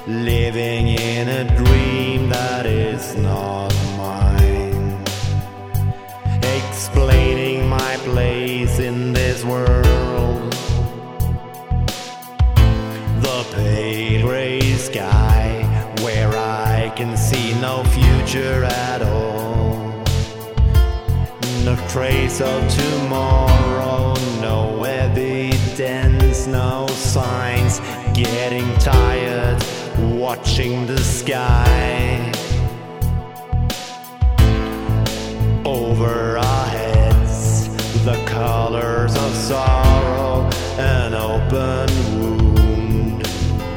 living in a dream that is not mine, explaining my place in this world. The pale gray sky where I can see no future at all, no trace of tomorrow, no evidence, no signs. Getting tired watching the sky over our heads, the colors of sorrow, an open wound.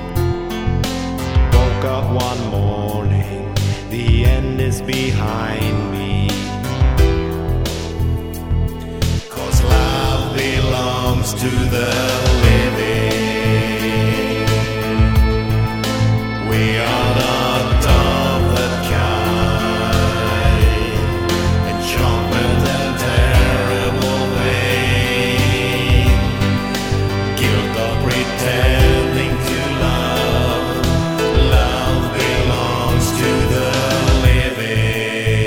Woke up one morning, the end is behind me, 'cause love belongs to the living. We are not of that kind, enchantment and terrible pain, guilt of pretending to love. Love belongs to the living.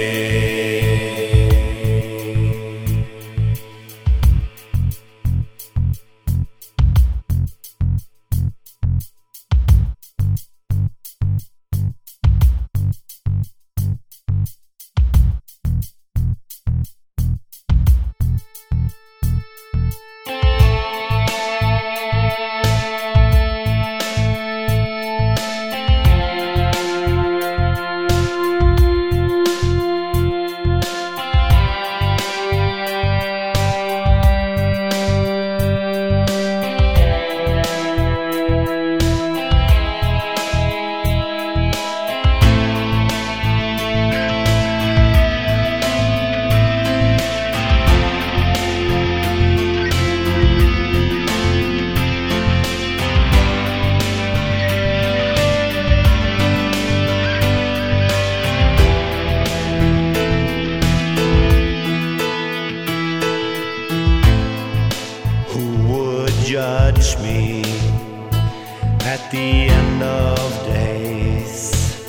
Judge me at the end of days,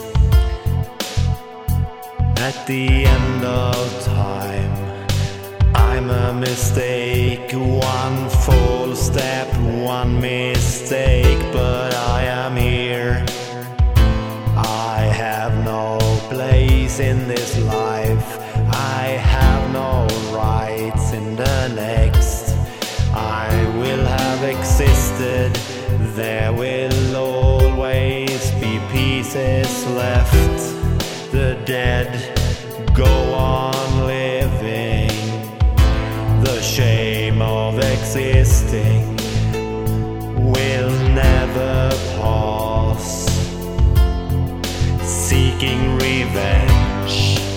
at the end of time. I'm a mistake, one false step, one mistake, but I am here. I have no place in this life, I have no rights in the next. I will have existed, there will always be pieces left. The dead go on living, the shame of existing will never pass. Seeking revenge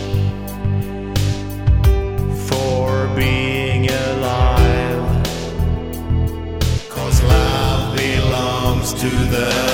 for being alive, 'cause love belongs to the